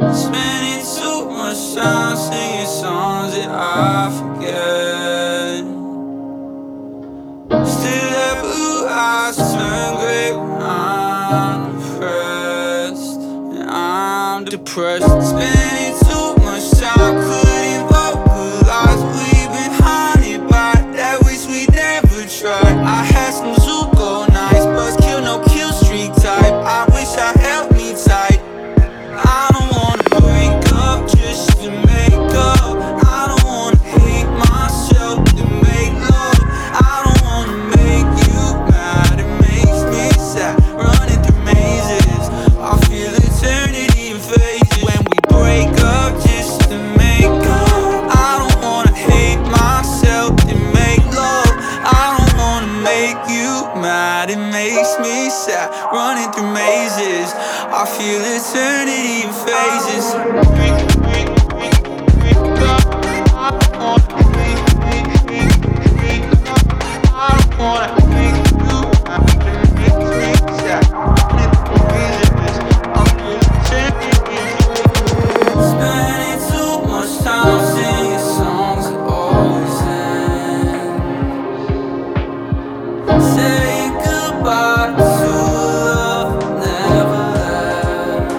Spending too much time singing songs that I forget. Still have blue eyes turn gray when I'm depressed. And I'm depressed. Spending too much time couldn't vocalize. We've been haunted by that wish we never tried. I had some Zuko nights, buzzkill, no kill streak type. I wish I held me tight. I don't wanna break up just to make up. I don't wanna hate myself to make love. I don't wanna make you mad, it makes me sad. Running through mazes, I feel eternity in phases. When we break up just to make up, I don't wanna hate myself to make love. I don't wanna make you mad, it makes me sad. Running through mazes, I feel eternity in phases. Spending too much time singing songs that always end. Saying goodbye to love never left.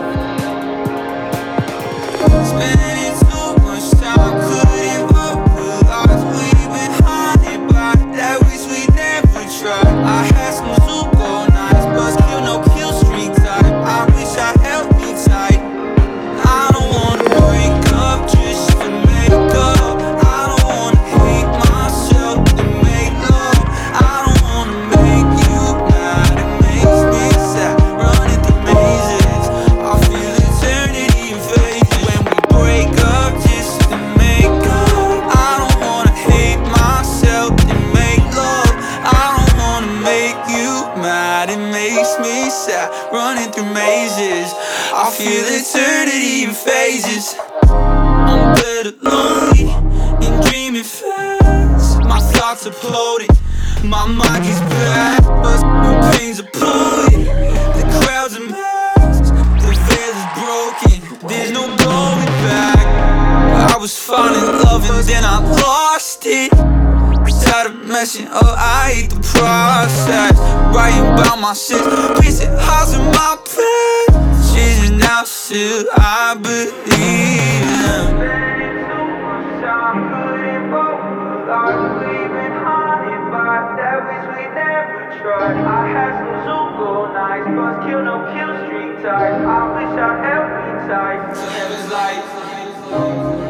Spending too much time couldn't vocalize. We've been haunted by that wish we never tried. I had some Zuko nights, buzzkill, no kill streak type. I wish I held me tight. I don't wanna break up just to make up. I don't wanna hate myself to make love. I don't wanna make you mad, it makes me sad. Running through mazes, I feel eternity in phases. When we break up just to make up, I don't wanna hate myself to make love. I don't wanna make you mad, it makes me sad. Running through mazes, I feel eternity in phases. I'm better lonely and dreaming fast. My thoughts are floating, my mind gets bad. But when pains are pulling, the crowds are masked, the veil is broken, there's no going back. I was falling in love and then I lost it. Tired of messing up, I hate the process. Writing about my sins, pissing holes in my bed. Chasing now, still I believe them. Spending too much time couldn't vocalize. We've been haunted by that wish we never tried. I had some Zuko nights, buzzkill, no kill streak type. I wish I held me tight. So it was like